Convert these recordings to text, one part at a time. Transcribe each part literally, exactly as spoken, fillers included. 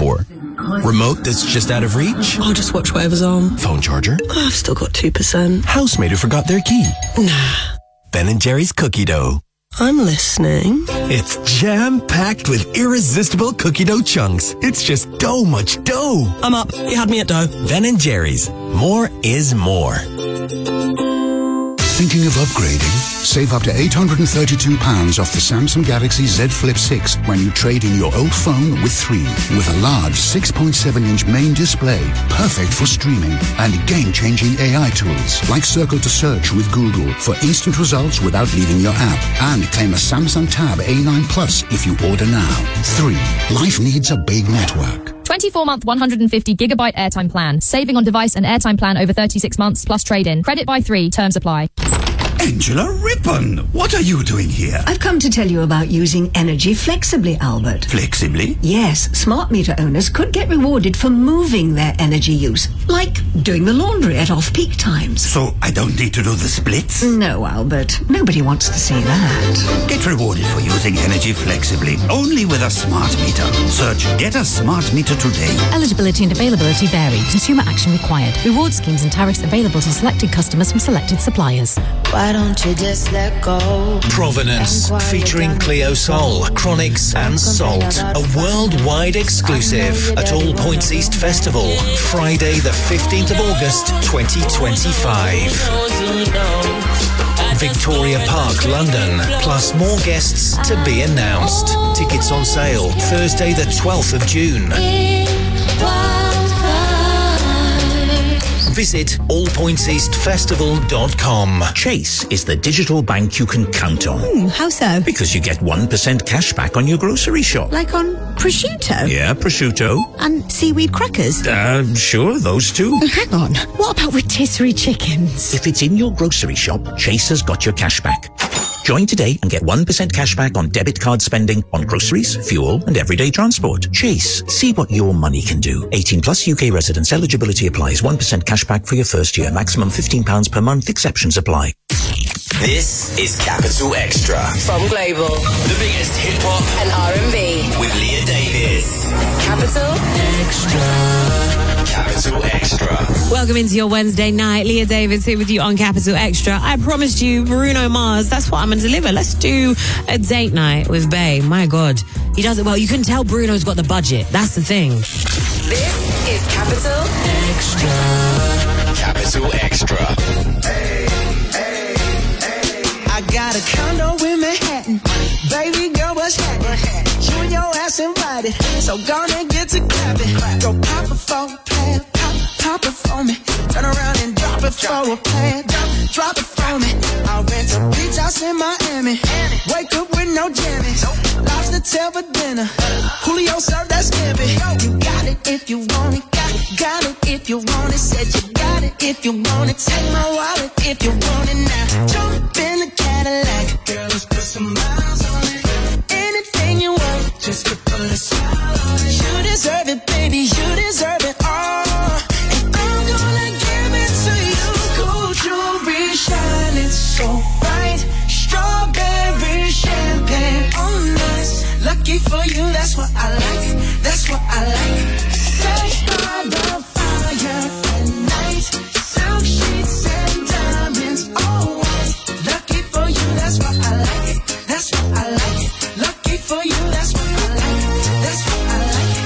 for? Remote that's just out of reach? I'll just watch whatever's on. Phone charger? Oh, I've still got two percent. Housemate who forgot their key? Nah. Ben and Jerry's cookie dough. I'm listening. It's jam-packed with irresistible cookie dough chunks. It's just dough much dough. I'm up. You had me at dough. Ben and Jerry's. More is more. Thinking of upgrading? Save up to eight hundred thirty-two pounds off the Samsung Galaxy Z Flip six when you trade in your old phone with three. With a large six point seven inch main display, perfect for streaming, and game-changing A I tools like Circle to Search with Google for instant results without leaving your app. And claim a Samsung Tab A nine Plus if you order now. three. Life needs a big network. twenty-four month one hundred fifty gigabyte airtime plan. Saving on device and airtime plan over thirty-six months plus trade-in. Credit by three. Terms apply. Angela Rippon, what are you doing here? I've come to tell you about using energy flexibly, Albert. Flexibly? Yes, smart meter owners could get rewarded for moving their energy use, like doing the laundry at off-peak times. So I don't need to do the splits? No, Albert. Nobody wants to see that. Get rewarded for using energy flexibly, only with a smart meter. Search Get a Smart Meter today. Eligibility and availability vary. Consumer action required. Reward schemes and tariffs available to selected customers from selected suppliers. Why don't you just let go? Provenance, featuring Cleo Sol, Chronics and Salt. A worldwide exclusive at All Points East Festival, Friday the fifteenth of August, twenty twenty-five. Victoria Park, London, plus more guests to be announced. Tickets on sale Thursday the twelfth of June. Visit all points east festival dot com. Chase is the digital bank you can count on. Mm, how so? Because you get one percent cash back on your grocery shop. Like on prosciutto? Yeah, prosciutto. And seaweed crackers? Uh, sure, those two. Oh, hang on. What about rotisserie chickens? If it's in your grocery shop, Chase has got your cash back. Join today and get one percent cash back on debit card spending on groceries, fuel and everyday transport. Chase. See what your money can do. eighteen plus U K residents. Eligibility applies. one percent cash back for your first year. Maximum fifteen pounds per month. Exceptions apply. This is Capital Extra. From Global. The biggest hip-hop and R and B. With Leah Davis. Capital Extra. Capital Extra. Welcome into your Wednesday night. Leah Davis here with you on Capital Extra. I promised you Bruno Mars. That's what I'm going to deliver. Let's do a date night with Bae. My God. He does it well. You can tell Bruno's got the budget. That's the thing. This is Capital Extra. Capital Extra. Hey, hey, hey. I got a condo in Manhattan. Baby girl, what's happening? You and your ass invited. So gonna get to clapping. Go pop it for a plan. Pop, pop it for me. Turn around and drop it for a plan. Drop, drop it for me. I'll rent a beach house in Miami. Wake up with no jammies. Lobster tail for dinner. Julio served that scampi. You got it if you want it. Got it, got it if you want it. Said you got it if you want it. Take my wallet if you want it now. Jump in the Cadillac. Girl, let's put some miles on it. Anything you want, just to put a smile on it. You deserve it, baby. You deserve it all. And I'm gonna give it to you. Gold jewelry shining so bright. Strawberry champagne on us. Lucky for you, that's what I like. That's what I like. Sex by the fire at night. Silk sheets and diamonds, all white. Lucky for you, that's what I like. That's what I like. Lucky for you, that's what I like. That's what I like.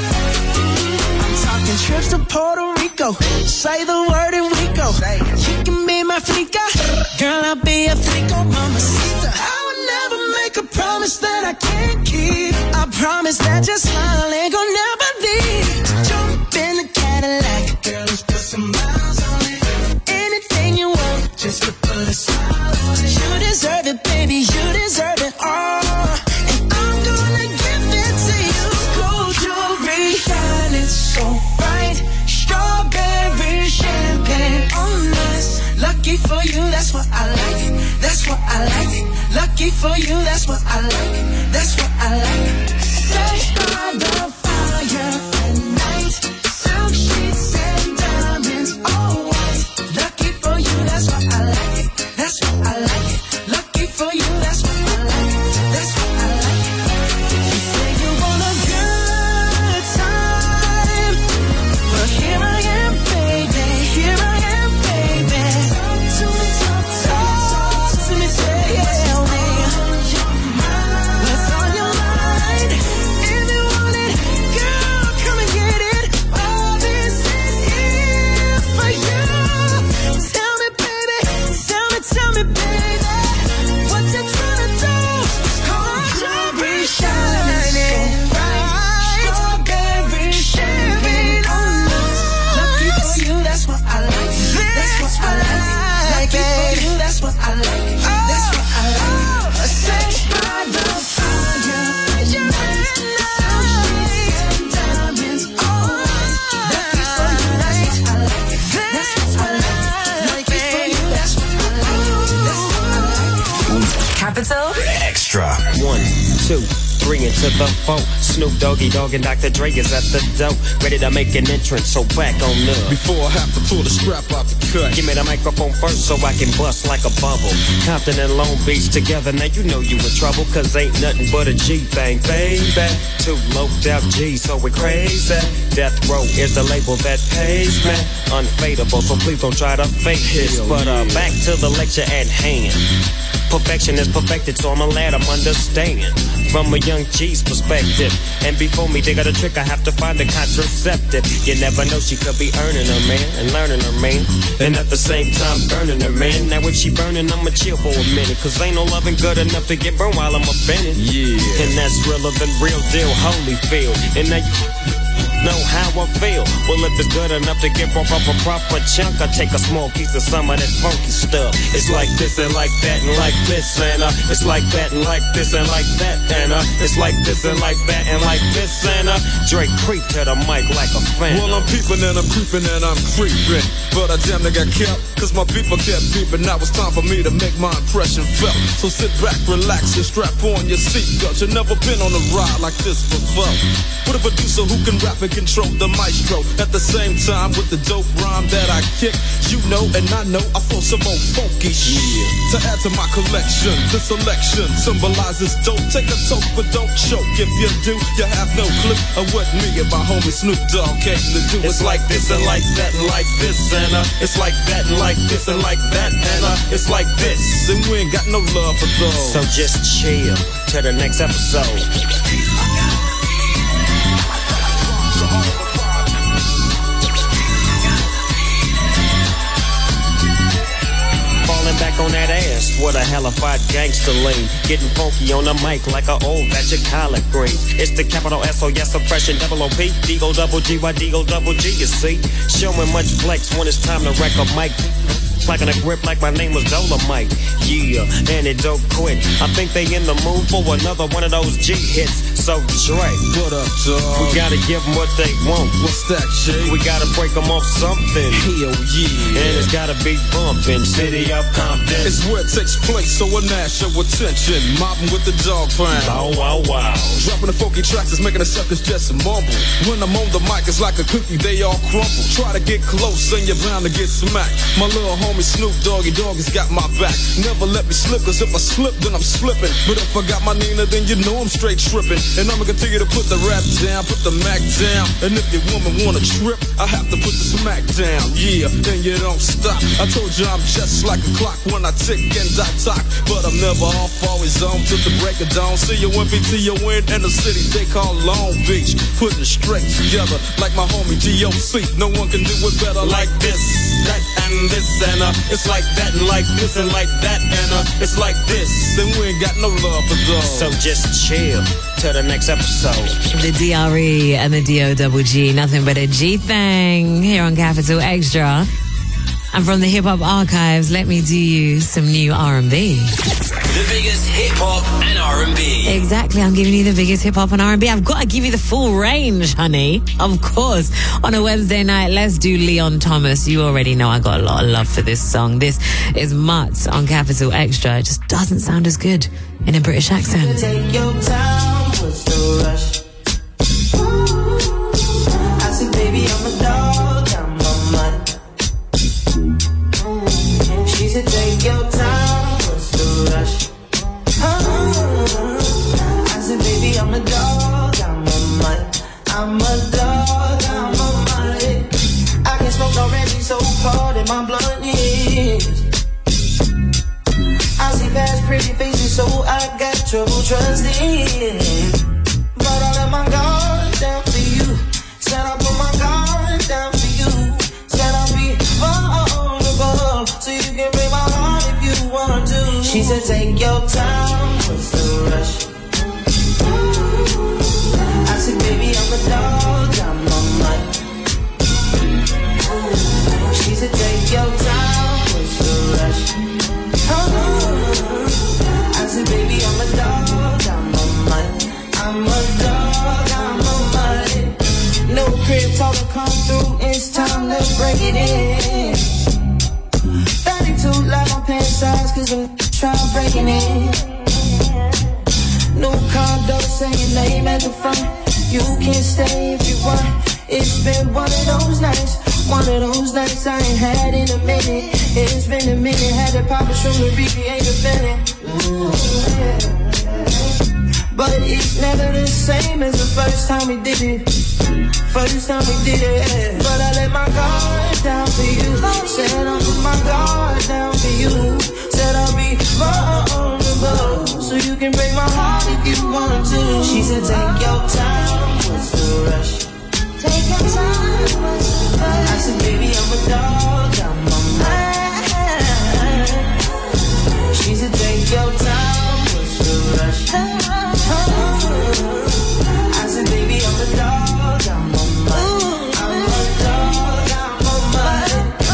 I'm talking trips to Puerto Rico. Say the word and we go. You can be my flica. Girl, I'll be a flico, mamacita. I would never make a promise that I can't keep. I promise that your smile ain't gonna never leave. Jump in the Cadillac. Girl, let's put some miles on it. Anything you want, just to put a smile on it. You deserve it, baby. You deserve it all. And I'm gonna give it to you. Gold jewelry shining so bright. Strawberry champagne on us. Lucky for you, that's what I like. That's what I like. Lucky for you, that's what I like. That's what I like. Sex by the fire at night. Silk sheets and diamonds, all white. Lucky for you, that's what I like. That's what I like. Lucky for you, that's what I like. That's what I like. You say you want a good time. two, three into the four. Snoop Doggy Dogg and Doctor Dre is at the door, ready to make an entrance, so back on up. Before I have to pull the strap out the cut, give me the microphone first so I can bust like a bubble. Compton and Long Beach together, now you know you in trouble, cause ain't nothing but a G thing, baby. Two loped out G's, so we crazy. Death Row is the label that pays me. Unfadable, so please don't try to fake this. But uh, back to the lecture at hand. Perfection is perfected, so I'ma let them understand from a young G's perspective. And before me dig out a trick, I have to find a contraceptive. You never know, she could be earning her man and learning her man, and at the same time burning her man. Now if she burning, I'ma chill for a minute, cause ain't no loving good enough to get burned while I'm offended. Yeah, and that's realer than real deal, Holyfield. And now you know how I feel. Well, if it's good enough to give up a proper chunk, I take a small piece of some of that funky stuff. It's like this and like that and like this and uh, it's like that and like this and like that and uh, it's like this and like that and like this and uh, Drake creep to the mic like a fan. Well, I'm peeping and I'm creeping and I'm creeping, but I damn near got kept, cause my people kept peeping. Now it's time for me to make my impression felt. So sit back, relax, and strap on your seatbelt. You've never been on a ride like this before. With a producer who can rap and control the maestro at the same time with the dope rhyme that I kick. You know and I know I feel some old funky shit to add to my collection. The selection symbolizes dope. Take a toke but don't choke. If you do, you have no clue of what me and my homie Snoop Dogg came to do. It's like this and like that and like this and uh, it's like that and like this and like that and uh, it's like this. And we ain't got no love for those. So just chill till the next episode. Back on that ass, what a hellified gangster lean. Getting funky on the mic like an old batch of collard greens. It's the capital S O S oppression, double O P, D O double G Y D O double G, you see. Showing much flex when it's time to wreck a mic. Like in a grip like my name was Dolomite. Yeah, and it don't quit. I think they in the mood for another one of those G hits. So Dre, what up, dog? We gotta give them what they want. What's that, shit? We gotta break them off something. Hell yeah. And it's gotta be bumpin', city of Compton. It's where it takes place, so a national attention. Mobbing with the dog pound. Wow, wow, wow. Dropping the funky tracks is making the suckers just mumble. When I'm on the mic, it's like a cookie, they all crumble. Try to get close and you're bound to get smacked. My little homie Snoop Doggy Dogg has got my back. Never let me slip, cause if I slip, then I'm slipping. But if I got my Nina, then you know I'm straight tripping. And I'ma continue to put the rap down, put the Mac down. And if your woman wanna trip, I have to put the smack down. Yeah, then you don't stop. I told you I'm just like a clock when I tick and I talk. But I'm never off, always on till the break of dawn. See you in B T O N in the city they call Long Beach. Putting it straight together like my homie D O C. No one can do it better like this, that, and this, and uh, it's like that and like this and like that and uh, it's like this. Then we ain't got no love for those. So just chill till the next episode. The D R E and the D O double G, nothing but a G thing here on Capital Extra. And from the Hip Hop Archives, let me do you some new R and B. The biggest hip hop and R and B. Exactly, I'm giving you the biggest hip hop and R and B. I've got to give you the full range, honey. Of course. On a Wednesday night, let's do Leon Thomas. You already know I got a lot of love for this song. This is Mutt on Capital Extra. It just doesn't sound as good in a British accent. Take your time, what's the rush? I said, baby, I'm a dog, I'm a mutt. She said, take your time, what's the rush? I said, baby, I'm a dog, I'm a mutt. I'm a dog, I'm a mutt. I can smoke already, so cold in my blood is. I see past pretty faces, so I got trouble trusting. But I let my guard down for you. Said I put my guard down for you. Said I'll be vulnerable, so you can break my heart if you want to. She said, take your time, what's the rush? I said, baby, I'm a dog, I'm a mutt. She said, take your time, what's the rush? I said, baby, I'm a dog, I'm a mutt. I'm a dog, I'm a mutt. No crib, told her come through, it's time to break it in. thirty-two like my pants size, cause I'm trying breaking in. New condo, say your name at the front. You can stay if you want. It's been one of those nights, one of those nights I ain't had in a minute. It's been a minute, had to pop a shroom to recreate the feeling. Ooh, yeah. But it's never the same as the first time we did it. First time we did it. But I let my guard down for you. Said I'll put my guard down for you. Said I'll be vulnerable, so you can break my heart if you want to. She said take your time, what's the rush? Take your time, what's the rush? I said baby I'm a dog, I'm a man. She said take your time, what's the rush? I said baby I'm a dog, I'm a man. I'm a dog, I'm a man.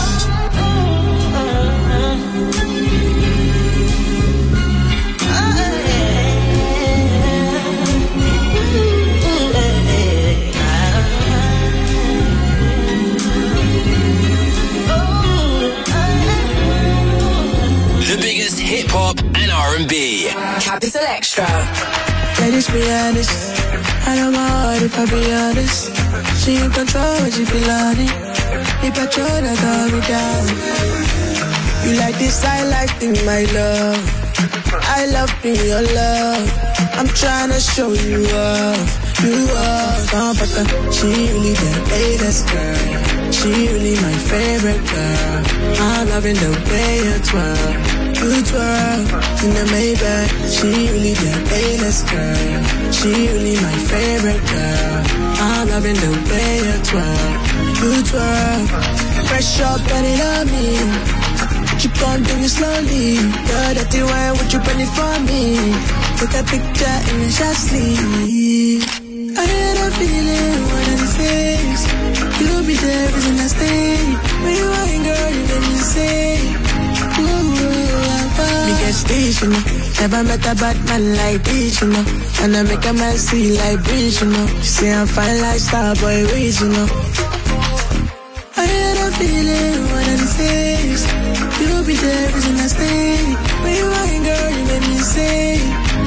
The biggest hip hop and R and B. Capital Extra. Let us be honest. I know my heart if I be honest. She in control when she feel on it. If I try to calm me down. You like this, I like thing, my love. I love being your love. I'm trying to show you off. You are competent. She really the latest girl. She really my favorite girl. I'm loving the way you twirl. You twirl in the Maybach. She really the latest girl. She really my favorite girl. I'm loving the way you twirl. You twirl. Fresh up, put it on me. You gon' do it slowly. You're dirty wine, would you burn it for me? Take a picture and then just leave. I had a feeling one of these days you'll be there, reason I stay. When you ain't girl, you let me say. Ooh, me get stage, you know. Never met a bad man like this, you know. And I make a man see like breeze, you know. She say I'm fine like Starboy Reed, you know. I had a feeling one of these days you'll be there, reason I stay. When you ain't girl, you let me say.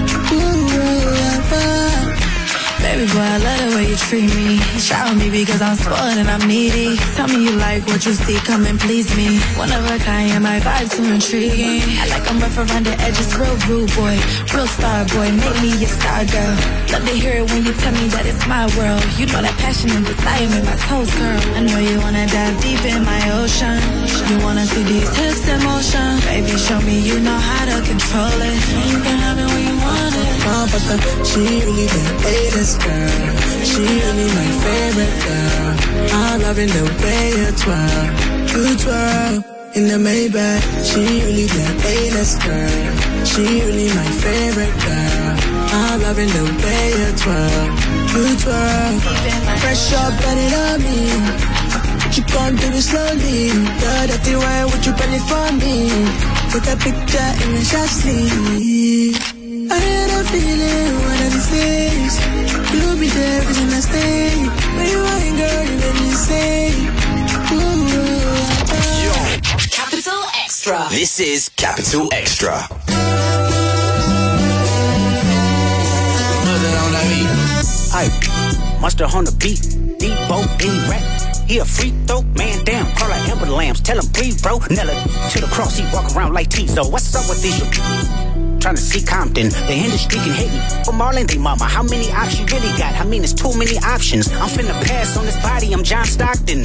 Ooh, baby boy, I love the way you treat me. Shower me because I'm spoiled and I'm needy. Tell me you like what you see, come and please me. One of a kind, and my vibe's too intriguing. I like I'm rough around the edges, real rude boy, real star boy, make me your star girl. Love to hear it when you tell me that it's my world. You know that passion and desire make my toes curl. I know you wanna dive deep in my ocean. You wanna see these hips in motion. Baby, show me you know how to control it. And you can have it when you want it. She really the latest girl. She really my favorite girl. I'm loving the way you twirl. You twirl in the Maybach. She really the latest girl. She really my favorite girl. I'm loving the way you twirl. You twirl. Fresh up, put it on me. You gon' do it slowly. You're dirty wine, would you burn it for me? Take a picture and then just leave. I had a feeling one of these days you'll be there, reason I stay. When you ain't girl, you let me say. Ooh, Yo. Capital Extra. This is Capital Extra. Aye, monster on the beat, Debo, any rap. He a free throw, man down, call like Amber Lambs, tell him breathe, bro. Nella to the cross, he walk around like Tizo. What's up with these? Trying to see Compton, the industry can hate me. For Marlon, they mama, how many options you really got? I mean, it's too many options. I'm finna pass on this body, I'm John Stockton.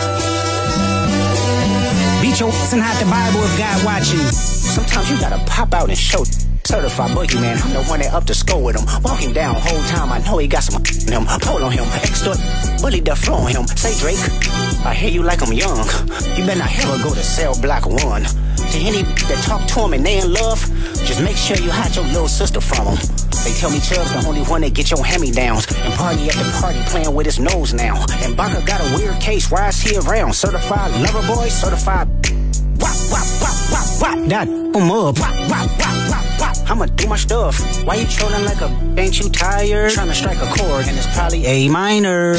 Beat your ass and hide the Bible if God watching. Sometimes you gotta pop out and show. Certified boogeyman, I'm the one that up to score with him. Walking down whole time, I know he got some on him. Pull on him, extort, bully the flow on him. Say Drake, I hear you like I'm young. You better not ever go to cell block one. To any that talk to him and they in love, just make sure you hide your little sister from him. They tell me Chubb's the only one that get your hand-me-downs. And party at the party playing with his nose now. And Baka got a weird case, why is he around? Certified lover boy, certified wop, wop, wop, wop, wop. That boom up, wop, wop, wop, wop, wop. I'ma do my stuff. Why you trolling like a, ain't you tired? Trying to strike a chord and it's probably A minor.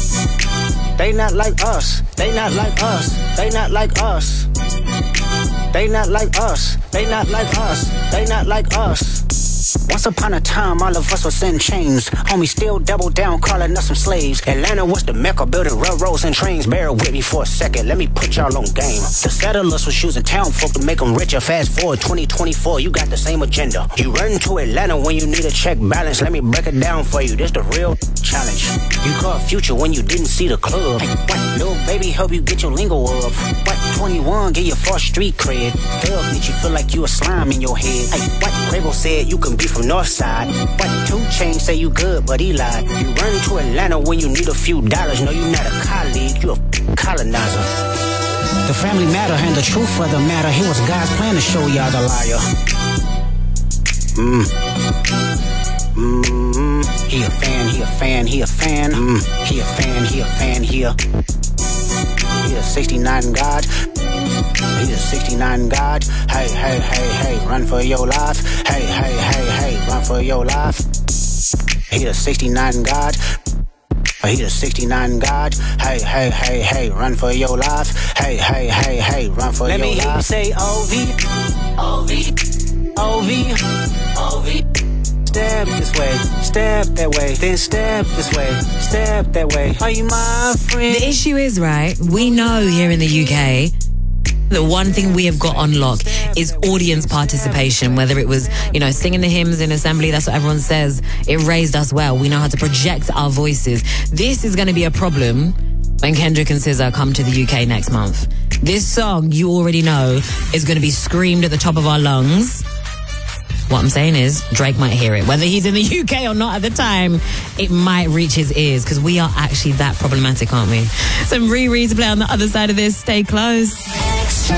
They not like us, they not like us, they not like us. They not like us. They not like us. They not like us. Once upon a time, all of us was in chains. Homie still double down, calling us some slaves. Atlanta was the mecca, building railroads and trains. Bear with me for a second, let me put y'all on game. The settlers was using town folk to make them richer. Fast forward twenty twenty-four, you got the same agenda. You run to Atlanta when you need a check balance. Let me break it down for you, this the real challenge. You caught Future when you didn't see the club. Hey, what? Little baby help you get your lingo up. What? twenty-one, get your first street cred. Thug makes you feel like you a slime in your head. Hey, what? Quavo said you can be from Northside. What? Two Chainz say you good, but he lied. You run to Atlanta when you need a few dollars. No, you not a colleague, you a colonizer. The family matter and the truth of the matter. Here was God's plan to show y'all the liar. Mmm. Mmm. He a fan, he a fan, he a fan. Mm. He a fan, he a fan, he a. He a sixty-nine God. He a sixty-nine God. Hey, hey, hey, hey, run for your life. Hey, hey, hey, hey, run for your life. He a sixty-nine God. He a sixty-nine God. Hey, hey, hey, hey, run for your life. Hey, hey, hey, hey, run for your life. Let me hear you say O V. O V. O V. O V. Step this way, step that way, then step this way, step that way. Are you my friend? The issue is, right, we know here in the U K, the one thing we have got on lock is audience participation, whether it was, you know, singing the hymns in assembly, that's what everyone says. It raised us well. We know how to project our voices. This is going to be a problem when Kendrick and S Z A come to the U K next month. This song, you already know, is going to be screamed at the top of our lungs. What I'm saying is, Drake might hear it. Whether he's in the U K or not at the time, it might reach his ears, because we are actually that problematic, aren't we? Some Riri to play on the other side of this. Stay close. Extra.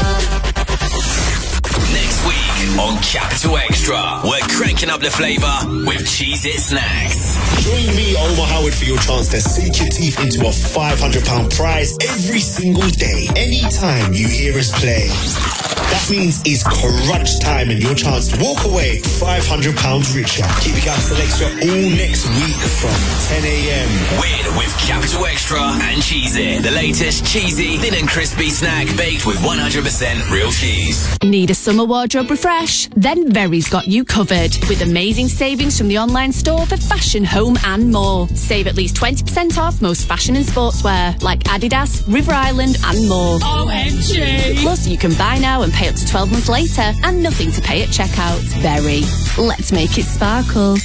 Next week on Capital Extra, we're cranking up the flavour with Cheez-It Snacks. Join me, Omar Howard, for your chance to sink your teeth into a five hundred pounds prize every single day, anytime you hear us play. That means it's crunch time and your chance to walk away five hundred pounds richer. Keep it Capital Extra all next week from ten a.m. Win with Capital Extra and Cheez-It, the latest cheesy, thin and crispy snack baked with one hundred percent real cheese. Need a summer wardrobe refresh? Then Very's got you covered with amazing savings from the online store for fashion, home and more. Save at least twenty percent off most fashion and sportswear like Adidas, River Island and more. O M G! Plus you can buy now and pay up to twelve months later and nothing to pay at checkout. Very. Let's make it sparkle.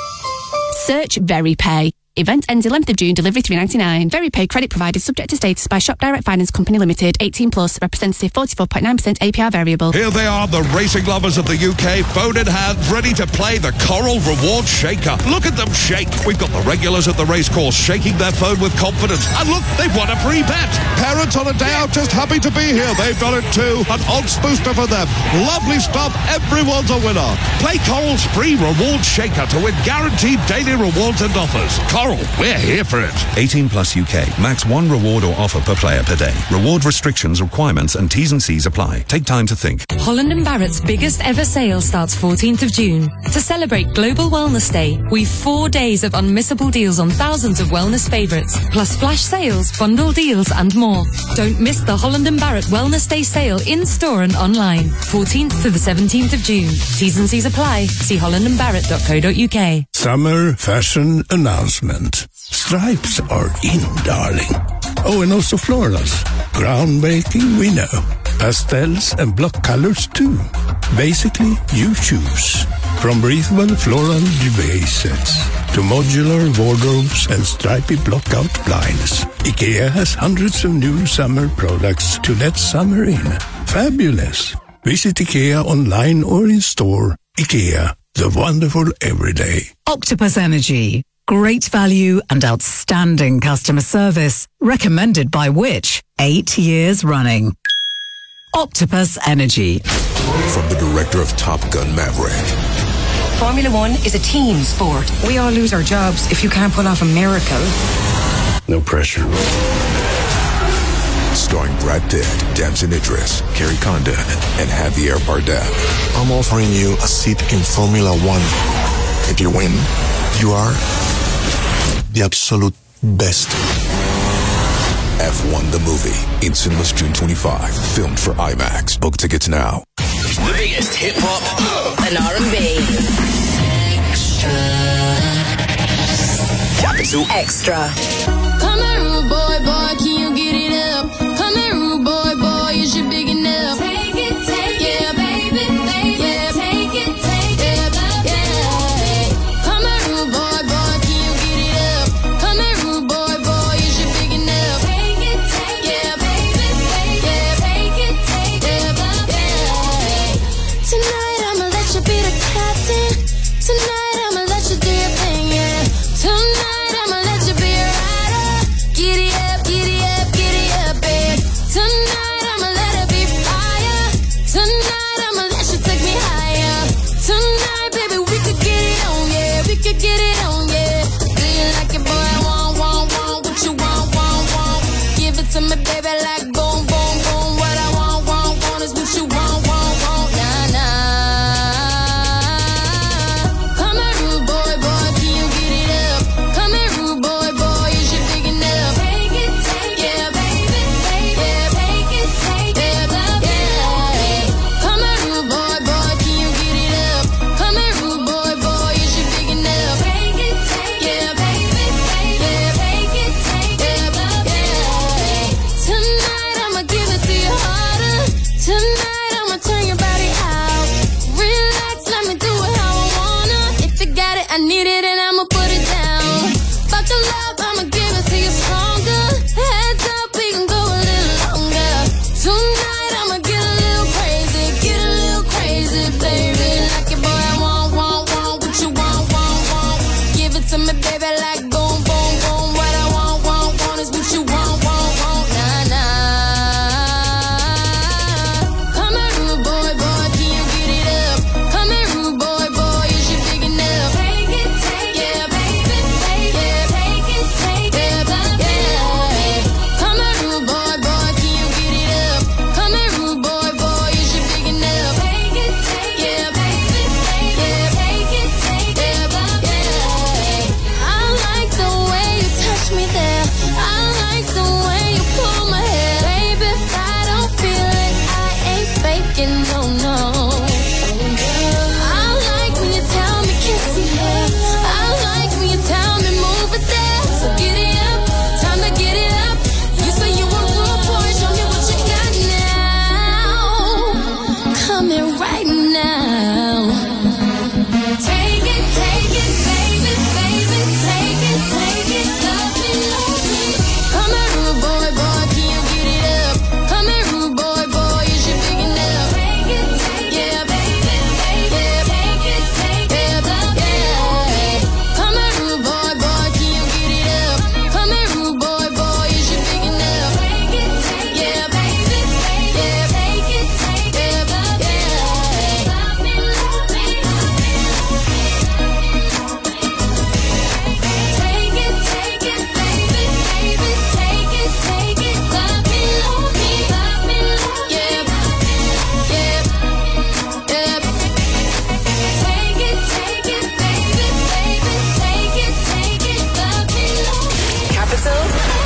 Search VeryPay. Event ends eleventh of June, delivery three ninety-nine. VeryPay credit provided subject to status by Shop Direct Finance Company Limited. eighteen plus, representative forty-four point nine percent A P R variable. Here they are, the racing lovers of the U K, phone in hand, ready to play the Coral Reward Shaker. Look at them shake. We've got the regulars at the racecourse shaking their phone with confidence. And look, they've won a free bet. Parents on a day out just happy to be here. They've done it too. An odds booster for them. Lovely stuff. Everyone's a winner. Play Coral's free reward shaker to win guaranteed daily rewards and offers. Coral, we're here for it. eighteen plus U K. Max one reward or offer per player per day. Reward restrictions, requirements and T's and C's apply. Take time to think. Holland and Barrett's biggest ever sale starts fourteenth of June. To celebrate Global Wellness Day, we've four days of unmissable deals on thousands of wellness favourites, plus flash sales, bundle deals and more. Don't miss the Holland and Barrett Wellness Day sale in store and online. fourteenth to the seventeenth of June. T's and C's apply. See holland and barrett dot co dot uk. Summer fashion announcement. Stripes are in, darling. Oh, and also florals. Groundbreaking, we know. Pastels and block colors, too. Basically, you choose. From breathable floral duvet sets to modular wardrobes and stripy block-out blinds, IKEA has hundreds of new summer products to let summer in. Fabulous. Visit IKEA online or in store. IKEA, the wonderful everyday. Octopus Energy. Great value and outstanding customer service. Recommended by which? Eight years running. Octopus Energy. From the director of Top Gun Maverick. Formula One is a team sport. We all lose our jobs if you can't pull off a miracle. No pressure. Starring Brad Pitt, Damson Idris, Kerry Condon, and Javier Bardem. I'm offering you a seat in Formula One. If you win, you are the absolute best. F one the movie. In cinemas June twenty-fifth. Filmed for IMAX. Book tickets now. The biggest hip hop and R and B. Extra. Capital Extra. Come here, rude boy, boy, can you get it up? Come here, rude boy, boy, is you big enough? Take it, take yeah, it, baby, take yeah, take it, take it, yeah. Come here, rude boy, boy, can you get it up? Come here, rude boy, boy, is you big enough? Take it, take yeah, baby, take yeah, take it, take it, yeah. Tonight I'ma let you be the captain. Tonight I'ma let you do your thing, yeah. Tonight I'ma let you be a rider. Giddy up, giddy up, giddy up, babe. Tonight I'ma let it be fire. Tonight I'ma let you take me higher. Tonight, baby, we could get it on, yeah. We could get it on, yeah. Do you like it, boy? I want, want, want. What you want, want, want. Give it to me, baby, like boom, boom, boom. What I want, want, want is what you want, want, want. Nah, nah. Come here, rude boy, boy, can you get it up? Come here, rude boy, boy, is you big enough? Take it, take yeah, baby, take yeah, take it, take it, yeah. Come here, rude boy, boy, can you get it up? Come here, rude boy, boy, is you big enough? Take it, take yeah, baby, take yeah, take it, take it, yeah. Tonight I'ma give it to you harder. Tonight I'ma turn your body out. Relax, let me do it how I wanna. If you got it, I need it, and I'ma put it down. Buckle up, I'ma give it to you stronger. Heads up, we can go a little longer. Tonight I'ma get a little crazy, get a little crazy, baby. Like it, boy, I want, want, want. What you want, want, want. Give it to me, baby, like boom, boom, boom. What I want, want, want is what you want, want, want. Nah, nah. Come here, rude boy, boy, can you get it up? Come here, rude boy, boy, is you big enough? Take it, take yeah, baby, take yeah, take it, take it, yeah. Come here, rude boy, boy, can you get it up? Come here, rude boy, boy, is you big enough? Take it, take yeah, baby, take yeah, take it, take it, yeah. I like the way you touch me there. I like the way you pull my hair, baby. If I don't feel it, I ain't faking, no, no. I like when you tell me kiss me here. I like when you tell me move it there. So get it up, time to get it up. You say you want good boy, show me what you got now. Come here right now. Take it, take it, baby, baby, take it, take it, love me, love me. Come here, rude boy, boy, can you get it up? Come here, rude boy, boy, is you big enough? Take it, take yeah, baby, take yeah, take it, take it, yeah. Come here, rude boy, boy, can you get it up? Come here, rude boy, boy, is you big enough? Take it, take yeah, baby, take yeah, take it, take it, yeah. Love me, love me, love me. Take it, take it, baby, baby, take it, take it, love me, love me, love me, yeah, yeah, yeah. Take it, take it, baby, baby, take it, take it, love me, love me. Capital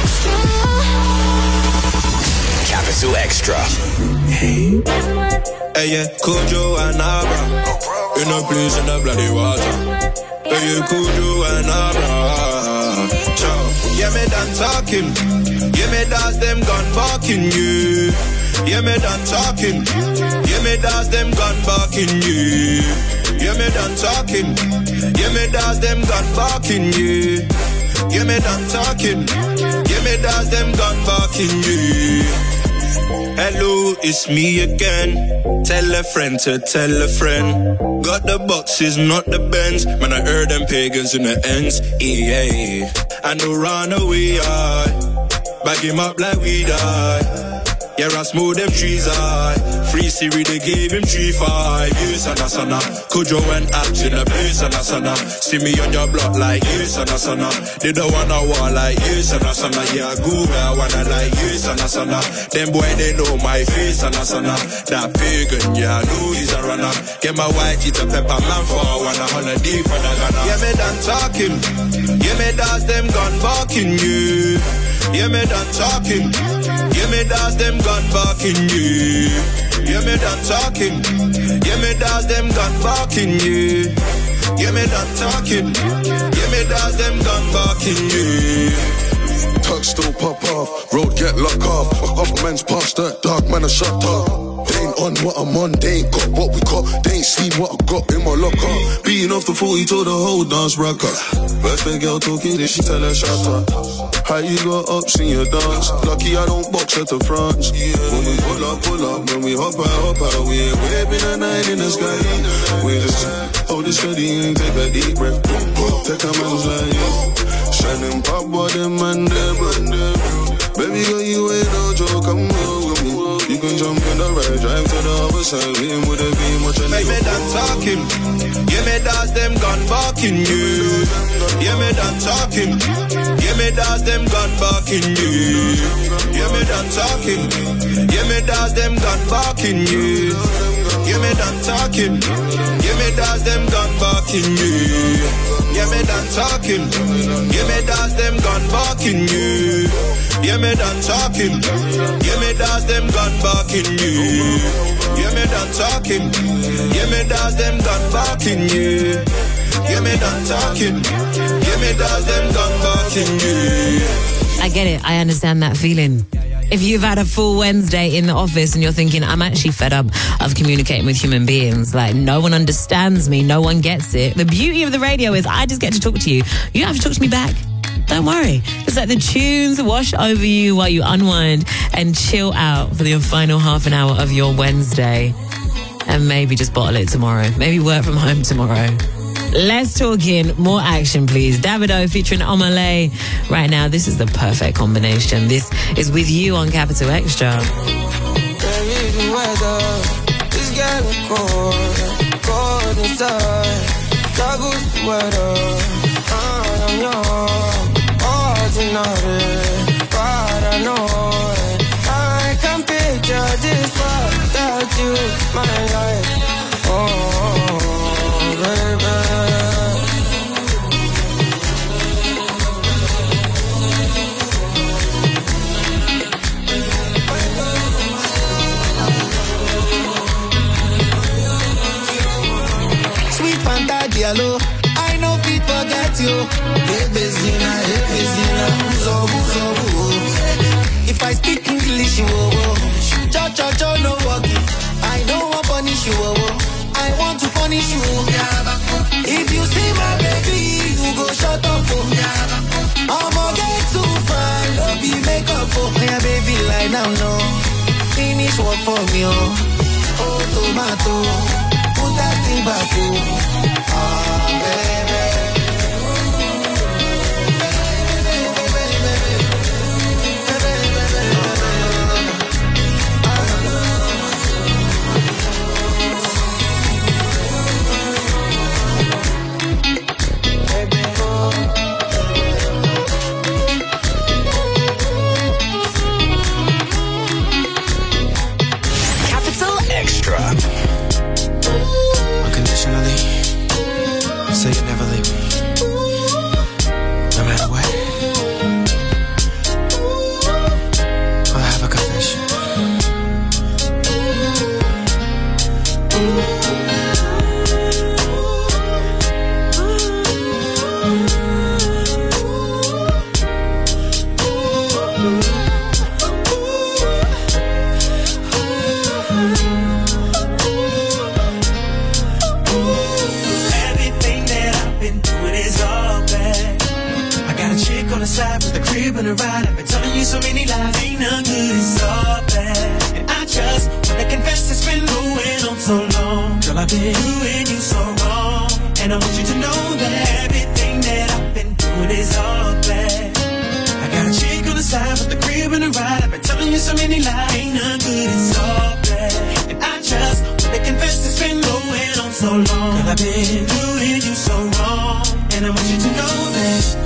Capital Extra. Hey, yeah, Kojo and Abra. In a place in the bloody water. Hey, yeah, Kojo and Abra. Ciao. Yeah, me done talking. Yeah, me dance them gun barking you. Yeah, me done talking. Yeah, me dance them gun barking you. Yeah, me done talking. Yeah, me dance them gun barking you. Yeah, me done talking. Yeah, me dance them gun barking you. Hello, it's me again. Tell a friend to tell a friend. Got the boxes, not the Benz. Man, I heard them pagans in the ends. Yeah, and no run away, I bag him up like we die. Yeah, I smooth them trees, I free Siri, they gave him three five. You sana sana, Kojo and abs in the place, sana sana. See me on your block like you, sana sana. They don't wanna war like you, sana sana. Yeah, I go where I wanna like you, sana sana. Them boy, they know my face, sana sana. That pagan, yeah, I know he's a runner. Get my white eat a pepper man for a one holiday for the Ghana. Yeah, me done talking. Yeah, me dance them gun barking you. Yeah, me done talking. Yeah, me dance them gun barking, yeah. Yeah, me done talking. Yeah, me dance them gun barking, yeah. Yeah, me done talking. Yeah, me dance them gun barking, yeah. Tuck still pop off, road get locked off. Other men's past that dark man, I shut up. They ain't on what I'm on, they ain't got what we got. They ain't seen what I got in my locker. Beating off the forty to the whole dance rocker. First the girl talking, then she tell her shut up. How you got ups in your dance? Lucky I don't box at the France. When we pull up, pull up, when we hop out, hop out. We ain't waving a nine in the sky. We just hold it steady and take a deep breath. Take a man's like shining pop, what them man there, bro. Baby girl, you ain't no joke, come on with me. You can jump in the right, drive to the other side. We ain't with a beam, watch a Make me done talking. Yeah, me dance them gun barking, yeah. Yeah, me done talking. Yeah, me dance them gun barking, yeah. Yeah, me done talking. Yeah, me dance them gun barking, yeah. Yeah, me done talking. Yeah, me dance them gun barking, yeah. Yeah, me done talking. Yeah, me dance them gun barking, yeah. Yeah, me done talking. Yeah, me dance them gun barking, yeah. Yeah, me done talking. Yeah, me dance them gun barking, yeah. Yeah, me done talking. Yeah, me dance them gun barking, yeah. I get it. I understand that feeling. If you've had a full Wednesday in the office and you're thinking, I'm actually fed up of communicating with human beings, like no one understands me, no one gets it. The beauty of the radio is I just get to talk to you. You don't have to talk to me back. Don't worry. Just let the tunes wash over you while you unwind and chill out for the final half an hour of your Wednesday. And maybe just bottle it tomorrow. Maybe work from home tomorrow. Less talking, more action, please. Davido featuring Omale. Right now, this is the perfect combination. This is With You on Capital Extra. It's getting cold, cold inside. Double sweater, I am young, ordinary, paranoid. I can picture this world without you, my life. Oh, baby. Hello, I know people forget you. Hey, Bezina, hey, Bezina, who's up, who's up, who's. If I speak English, you oh, cha cha cha, no walking. I don't want to punish you, oh, I want to punish you. If you see my baby, you go shut up, oh. I'ma get too fine, don't be makeup, oh. My baby, lie down, no. Finish work for me, oh. Oh, tomato, put that thing back, oh. Oh, baby. Capital Extra. Unconditionally. Say you never leave me, no matter what. I have a confession. With a ride, I've been telling you so many lies, ain't none good, it's all bad. And I just wanna confess it's been going on so long. Girl, I've been doing you so wrong. And I want you to know that everything that I've been doing is all bad. I got a chick on the side with the crib and a ride, I've been telling you so many lies, ain't none good, it's all bad. And I just wanna confess it's been going on so long. Girl, I've been doing you so wrong. And I want you to know that every time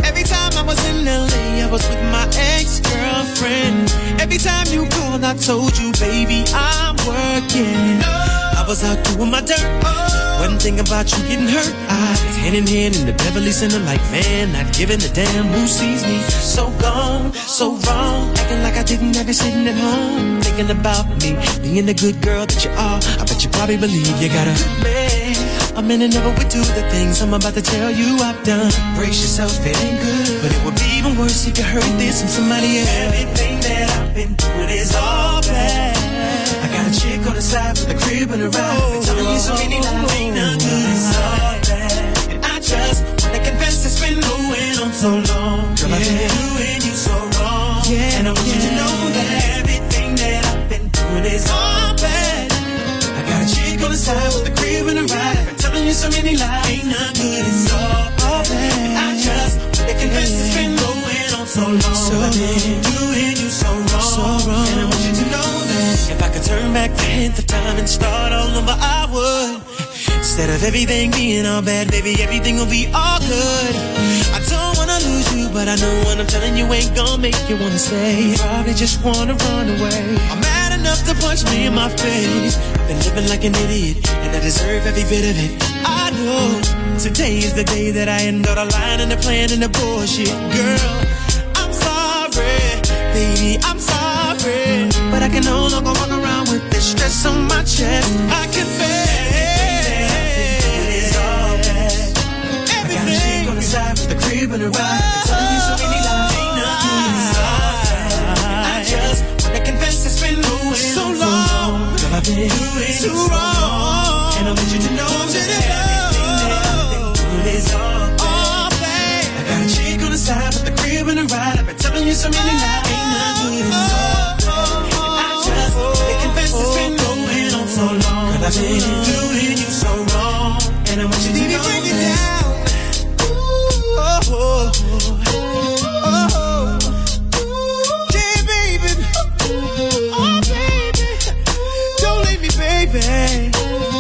time I was in L A, I was with my ex-girlfriend. Every time you called, I told you, baby, I'm working. I was out doing my dirt. One thing about you getting hurt, I was hand in hand in the Beverly Center like, man, not giving a damn who sees me. So gone, so wrong, acting like I didn't have you sitting at home, thinking about me, being the good girl that you are. I bet you probably believe you got a good man. A man that never would do the things I'm about to tell you I've done. Brace yourself, it ain't good, but it would be even worse if you heard this from somebody else. Everything that I've been doing is all bad. I got a chick on the side with a crib and a ride. Been telling you so many lies, ain't none good, it's all bad. And I just wanna confess it's been going on so long. Girl, I've been doing you so wrong. Yeah, and I want you to know that everything that I've been doing is all bad. I got a chick on the side with a crib and a ride. I've been telling you so many lies, ain't none good, it's all, all bad. I just wanna confess it's been going on so long. So I've been doing you so wrong. So wrong. And I want you to know that if I could turn back the hands of time and start all over, I would. Instead of everything being all bad, baby, everything will be all good. I don't wanna lose you, but I know what I'm telling you ain't gonna make you wanna stay. You probably just wanna run away. I'm mad enough to punch me in my face. I've been living like an idiot, and I deserve every bit of it. I know today is the day that I end all the lying and the plan and the bullshit. Girl, I'm sorry, baby, I'm sorry, but I can no longer walk around with this stress on my chest. I confess. On the side with the crib and a ride. I'm telling you so many lies, ain't nothing inside. I just wanna confess it's been going so long. Girl, I've been doing too wrong, and I want you to know that everything that I've been doing is all bad. I got a chick on the side with the crib and a ride. I've been telling you so many lies, ain't nothing inside. I just wanna confess it's been going on so long. Girl, I've been doing you so wrong, and I want you to know bring it down. Oh, oh, oh, yeah, baby. Oh, baby. Don't leave me, baby.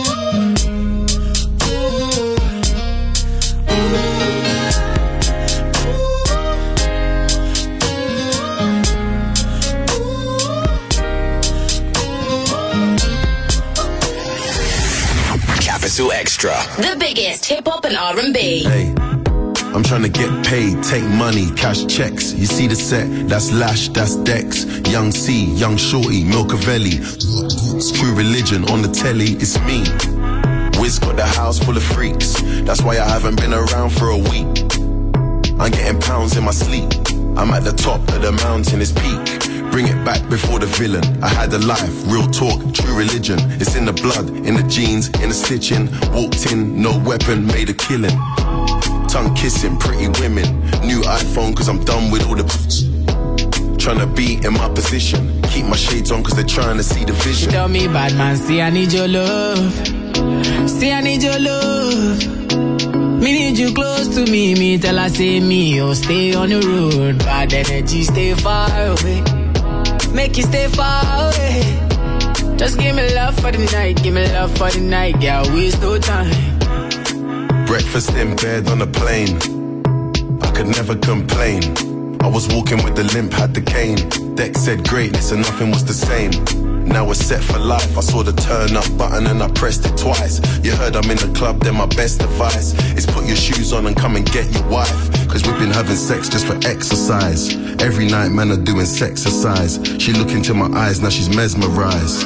Capital Extra, the biggest hip hop and R and B. Hey. I'm trying to get paid, take money, cash checks. You see the set, that's Lash, that's Dex. Young C, Young Shorty, Milcavelli. True Religion on the telly, it's me. Wiz got the house full of freaks. That's why I haven't been around for a week. I'm getting pounds in my sleep. I'm at the top of the mountain, it's peak. Bring it back before the villain. I had a life, real talk, true religion. It's in the blood, in the jeans, in the stitching. Walked in, no weapon, made a killing. Tongue kissing, pretty women. New iPhone cause I'm done with all the bitch. Tryna be in my position. Keep my shades on cause they're trying to see the vision. She tell me, bad man, see I need your love. See I need your love. Me need you close to me. Me tell her say me, oh stay on the road. Bad energy, stay far away. Make you stay far away. Just give me love for the night. Give me love for the night. Yeah, waste no time. Breakfast in bed on a plane. I could never complain. I was walking with the limp, had the cane. Deck said greatness and nothing was the same. Now we're set for life. I saw the turn up button and I pressed it twice. You heard I'm in the club, then my best advice is put your shoes on and come and get your wife. Cause we've been having sex just for exercise. Every night men are doing sexercise. She look into my eyes, now she's mesmerized.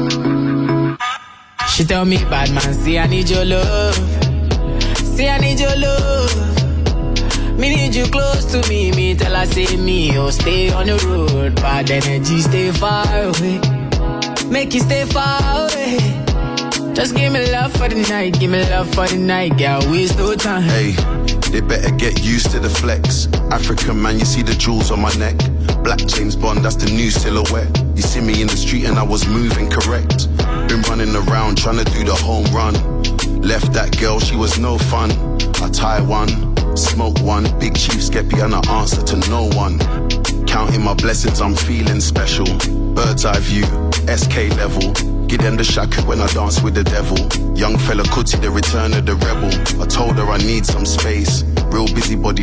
She tell me, bad man, see I need your love. See I need your love. Me need you close to me. Me tell her say me, oh stay on the road. Bad energy, stay far away. Make you stay far away. Just give me love for the night. Give me love for the night. Girl, waste no time. Hey, they better get used to the flex. African man, you see the jewels on my neck. Black James Bond, that's the new silhouette. You see me in the street and I was moving correct. Been running around trying to do the home run. Left that girl, she was no fun. I tie one, smoke one. Big Chief Skeppy and I answer to no one. Counting my blessings, I'm feeling special. Bird's eye view, S K level. Give them the shaku when I dance with the devil. Young fella Kuti, the return of the rebel. I told her I need some space. Real busybody,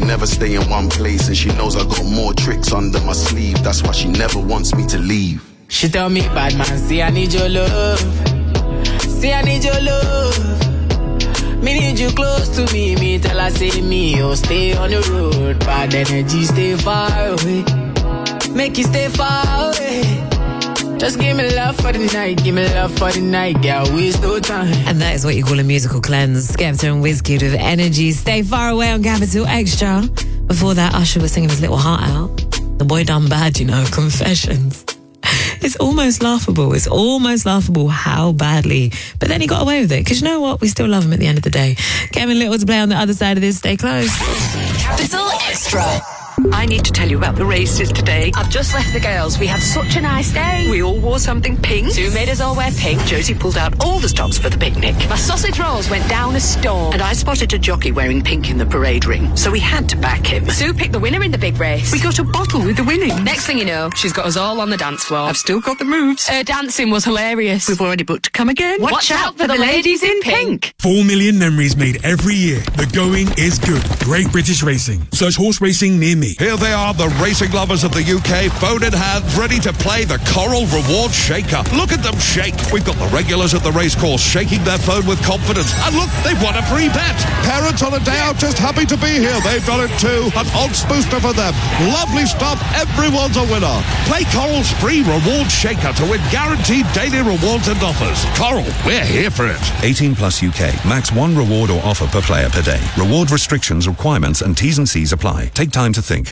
never stay in one place, and she knows I got more tricks under my sleeve. That's why she never wants me to leave. She tell me, bad man, see I need your love. See I need your love. Me need you close to me. Me tell her say me, oh stay on the road. Bad energy, stay far away. Make you stay far away. Just give me love for the night, give me love for the night, girl, waste no time. And that is what you call a musical cleanse. Skepta and Wizkid with Energy. Stay far away on Capital Extra. Before that, Usher was singing his little heart out. The boy done bad, you know, Confessions. It's almost laughable. It's almost laughable how badly. But then he got away with it. Because you know what? We still love him at the end of the day. Kevin Little to play on the other side of this. Stay close. Capital Extra. I need to tell you about the races today. I've just left the girls. We had such a nice day. We all wore something pink. Sue made us all wear pink. Josie pulled out all the stops for the picnic. My sausage rolls went down a storm. And I spotted a jockey wearing pink in the parade ring. So we had to back him. Sue picked the winner in the big race. We got a bottle with the winning. Next thing you know, she's got us all on the dance floor. I've still got the moves. Her dancing was hilarious. We've already booked to come again. Watch, Watch out, out for the ladies in pink. Four million memories made every year. The going is good. Great British Racing. Search horse racing near me. Here they are, the racing lovers of the U K, phone in hand, ready to play the Coral Reward Shaker. Look at them shake. We've got the regulars at the racecourse shaking their phone with confidence. And look, they've won a free bet. Parents on a day out just happy to be here. They've done it too. An odds booster for them. Lovely stuff. Everyone's a winner. Play Coral's free Reward Shaker to win guaranteed daily rewards and offers. Coral, we're here for it. eighteen plus U K. Max one reward or offer per player per day. Reward restrictions, requirements and T's and C's apply. Take time to think.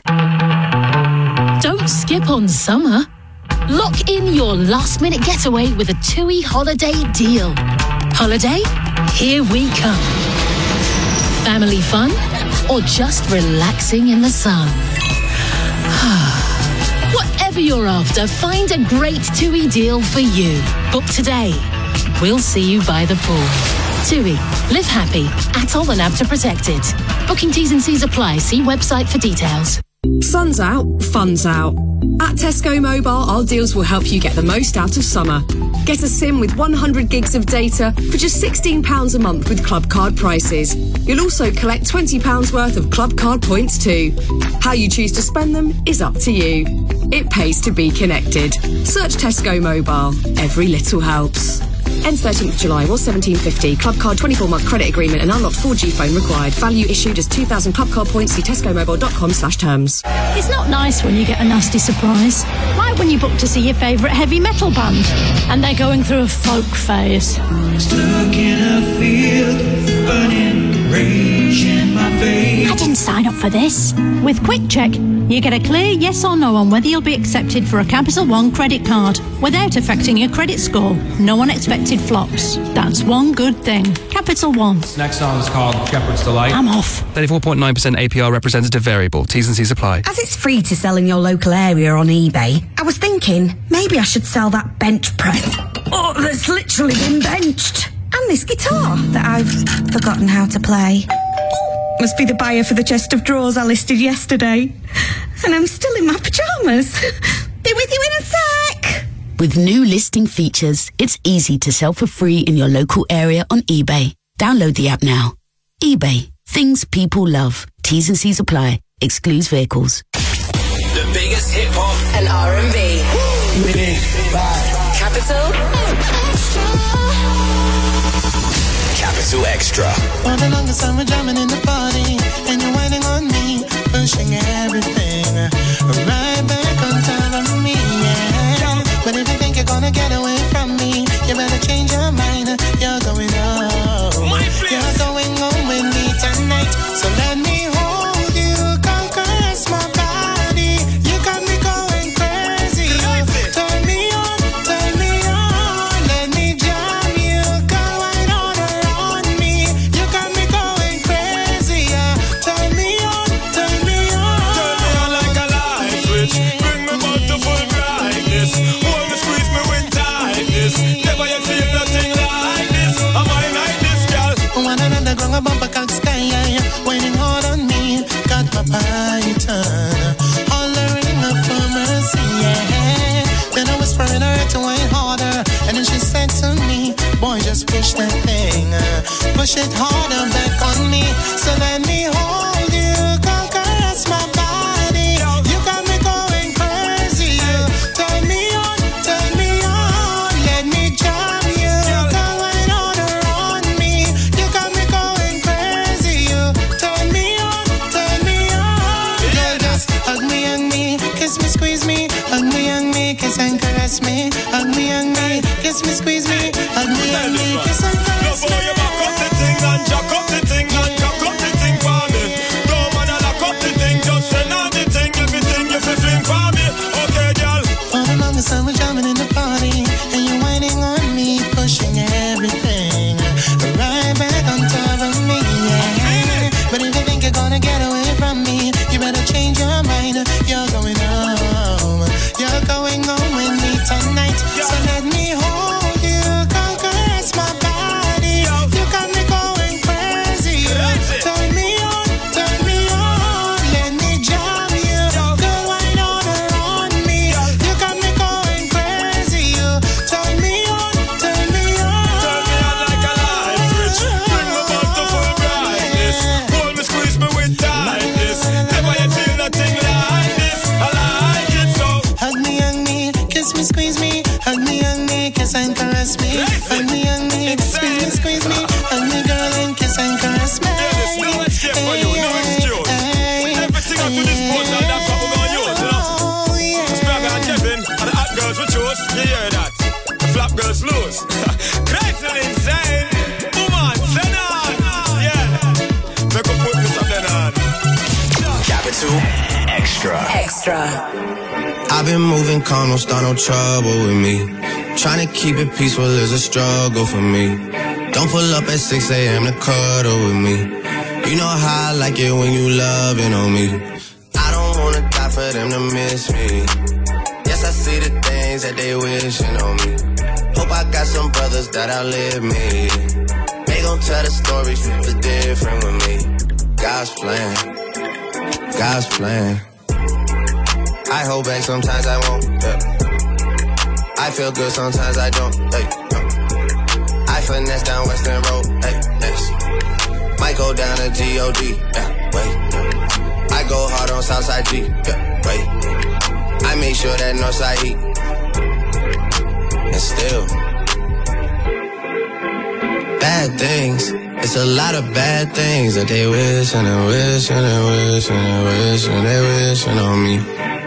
Don't skip on summer. Lock in your last minute getaway with a TUI holiday deal. Holiday? Here we come. Family fun? Or just relaxing in the sun? Whatever you're after, find a great TUI deal for you. Book today. We'll see you by the pool. TUI. Live happy. Atoll and ABTA protected. Booking T's and C's apply. See website for details. Sun's out, fun's out. At Tesco Mobile, our deals will help you get the most out of summer. Get a SIM with one hundred gigs of data for just sixteen pounds a month with Club Card prices. You'll also collect twenty pounds worth of Club Card points too. How you choose to spend them is up to you. It pays to be connected. Search Tesco Mobile. Every little helps. Ends thirteenth of July or seventeen fifty. Club Card twenty-four month credit agreement and unlocked four G phone required. Value issued as two thousand Club Card points. See tescomobile.com slash terms. It's not nice when you get a nasty surprise. Like when you book to see your favourite heavy metal band and they're going through a folk phase. Stuck in a field, burning rage in my veins. I didn't sign up for this. With Quick Check, you get a clear yes or no on whether you'll be accepted for a Capital One credit card without affecting your credit score. No unexpected flops. That's one good thing. Capital One. Next song is called Shepherd's Delight. I'm off. thirty-four point nine percent A P R representative variable. T's and C's apply. As it's free to sell in your local area on eBay, I was thinking maybe I should sell that bench press. Oh, that's literally been benched. And this guitar that I've forgotten how to play. Oh, must be the buyer for the chest of drawers I listed yesterday. And I'm still in my pyjamas. Be with you in a sec. With new listing features, it's easy to sell for free in your local area on eBay. Download the app now. eBay. Things people love. T's and C's apply. Excludes vehicles. The biggest hip hop and R and B. Big Bad. Capital Capital Extra. All the longest time we're jamming in the party, and you're waiting on me, pushing everything right back on top of me, yeah. But if you think you're gonna get away from me, you better change your mind. You're going home. You're going home with me tonight. So let me hold you, conquer my body. You got me going crazy. Turn me on, turn me on. Let me jam you, go right on around me. You got me going crazy. Yeah. Turn me on, turn me on. Turn me on like a light switch. Bring me back to full brightness. Hold me, squeeze me with tightness. Never yet feel nothing like this. Am I like this, girl? One another ground, a bumper cock sky, waiting hard on me. Got my python, hollering up for mercy, yeah. Then I was spreading her to wait harder, and then she said to me, boy, just push that thing, uh, push it harder back on me. So let me hold you, conquer Capital Extra. Extra. I've been moving calm, don't start no trouble with me. Trying to keep it peaceful is a struggle for me. Don't pull up at six a.m. to cuddle with me. You know how I like it when you loving on me. I don't wanna die for them to miss me. Yes, I see the things that they wishing on me. Hope I got some brothers that outlive me. They gon' tell the stories, it's different with me. God's plan, God's plan. I hold back, sometimes I won't, yeah. I feel good, sometimes I don't, hey, no. I finesse down Western Road, hey, yes. Might go down to G O D, yeah, wait. I go hard on Southside G, yeah, wait. I make sure that Northside eat. And still, bad things. It's a lot of bad things that they wish and they wish and they wish and they wish and they wishing on me.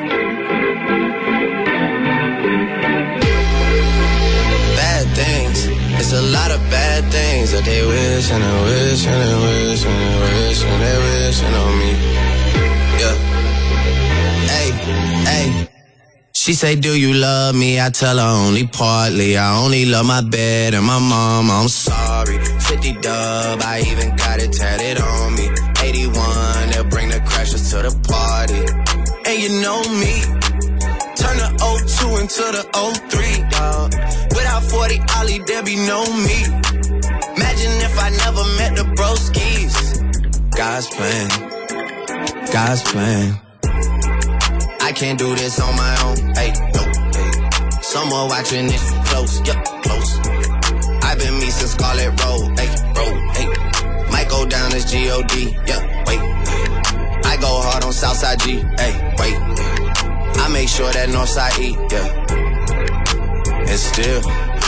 Bad things. It's a lot of bad things that they wish and they wish and they wish and they wish and they wishing on me. Yeah. Hey, hey. She say, do you love me? I tell her only partly. I only love my bed and my mom, I'm sorry. fifty dub, I even got it tatted on me. eighty-one, they'll bring the crashers to the party. And you know me, turn the oh two into the oh three, dawg. Without forty Ollie, there be no me. Imagine if I never met the broskies. God's plan, God's plan. I can't do this on my own, hey, no, hey. Someone watching this close, yup, close. I've been me since Scarlet Road, hey, road, hey. Might go down as G O D, yeah, wait. I go hard on Southside G, hey, wait. I make sure that Northside E, yeah. And still,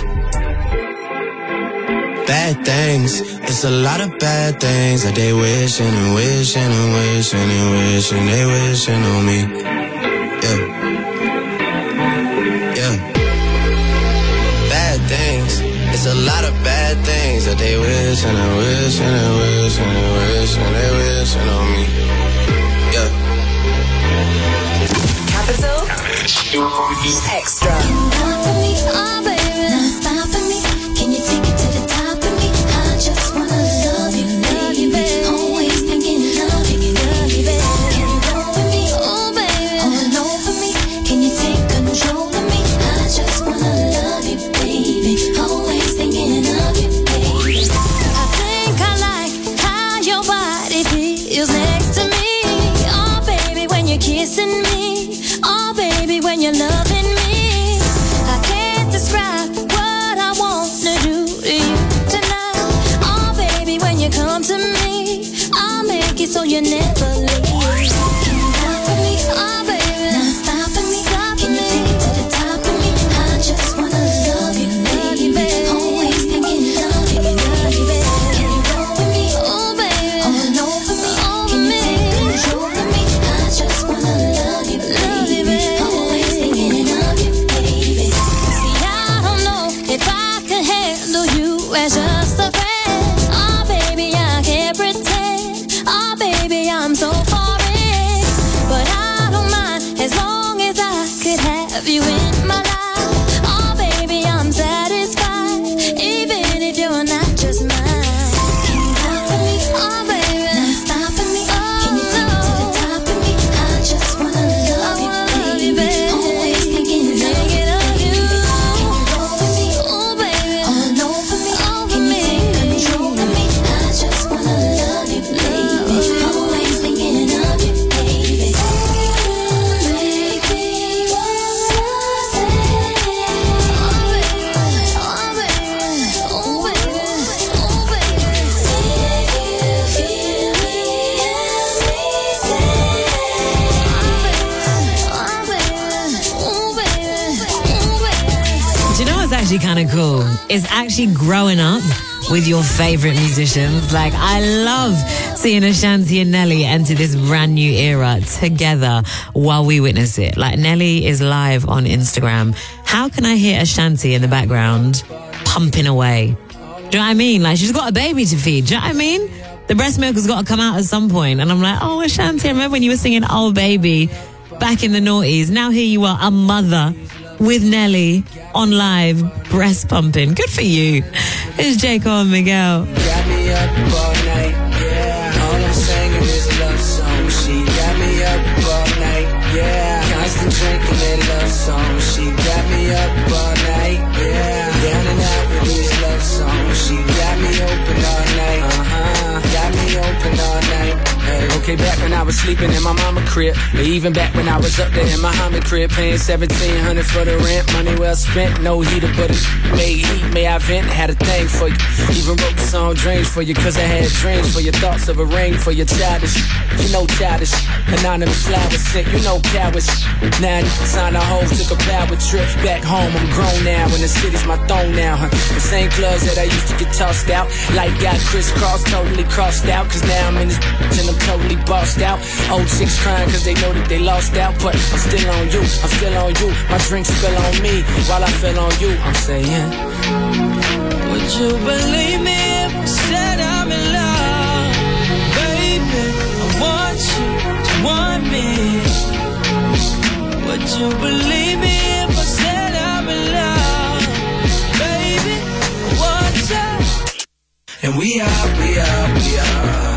bad things. It's a lot of bad things that they wishing and wishing and wishing and wishing they wishing on me. Yeah. Yeah. Bad things. It's a lot of bad things that they wish and they wish and they wish and they wish and they wishing on me. Yeah. Capital Extra. Oh, baby, stop for me. Can you take it to the top of me? I just wanna love you, love you, baby. Always thinking love you, love you, baby. Can you roll with me? Oh, baby, all over me. Can you take control of me? I just wanna love you, baby. Always thinking of you, baby. I think I like how your body feels next to me. Oh, baby, when you're kissing me. Oh, baby, when you're loving me. I can't describe what I wanna do to you tonight. Oh, baby, when you come to me, I'll make it so you never leave. Can you love me? Oh, baby, now stop for me. Stop Can you take it to the top of me? I just wanna love you, love you, baby. Always thinking love you, love you, baby. Can you roll with me? Oh, baby, all over me. Can you take control of me? I just wanna love you, love you, baby. Always thinking of you, baby. See, I don't know if I can handle you as just a friend. Oh, baby, I can't pretend. Oh, baby, I'm so foreign. But I don't mind as long as I could have you in my life. Oh, baby, I'm satisfied, even if you're not just mine. Can you love for me? Oh, baby, now stop for me. Can you take it to the top of me? I just wanna love you, baby. Always thinking of you. Can you roll with me? Oh, baby, all over me. Can you take control of me? I just wanna love you, baby. Always thinking of you, baby. Make me wanna say, oh, baby, oh, baby, oh, baby, oh, baby. If you feel me as we say, oh, baby, oh, baby, oh, baby. Do you know what's actually kind of cool? It's actually growing up with your favorite musicians. Like, I love seeing Ashanti and Nelly enter this brand new era together while we witness it. Like, Nelly is live on Instagram. How can I hear Ashanti in the background pumping away? Do you know what I mean? Like, she's got a baby to feed. Do you know what I mean? The breast milk has got to come out at some point. And I'm like, oh, Ashanti, I remember when you were singing Oh Baby back in the noughties. Now here you are, a mother with Nelly on live, breast pumping. Good for you. It's J. Cole and Miguel. Got me up all night, yeah. All I'm singing is love song. She got me up all night, yeah. Constant drinking that love song. She got me up all night, yeah. Down and out with these love songs. She got me open all night, uh-huh. Got me open all night. Hey. Okay, back when I was sleeping in my mama crib, or even back when I was up there in my Muhammad crib, paying seventeen hundred for the rent, money well spent, no heater, but it made heat, may I vent, had a thing for you, even wrote the song Dreams for you, cause I had dreams for your thoughts of a ring for your childish, you know childish, anonymous flowers sick, you know cowards, now I signed a hoe, took a power trip, back home, I'm grown now, and the city's my throne now, huh? The same clubs that I used to get tossed out, life got crisscrossed, totally crossed out, cause now I'm in this and I'm totally bossed out. Old chicks crying cause they know that they lost out. But I'm still on you, I'm still on you. My drinks spill on me while I feel on you. I'm saying, would you believe me if I said I'm in love? Baby, I want you to want me. Would you believe me if I said I'm in love? Baby, I want you. And we are, we are, we are.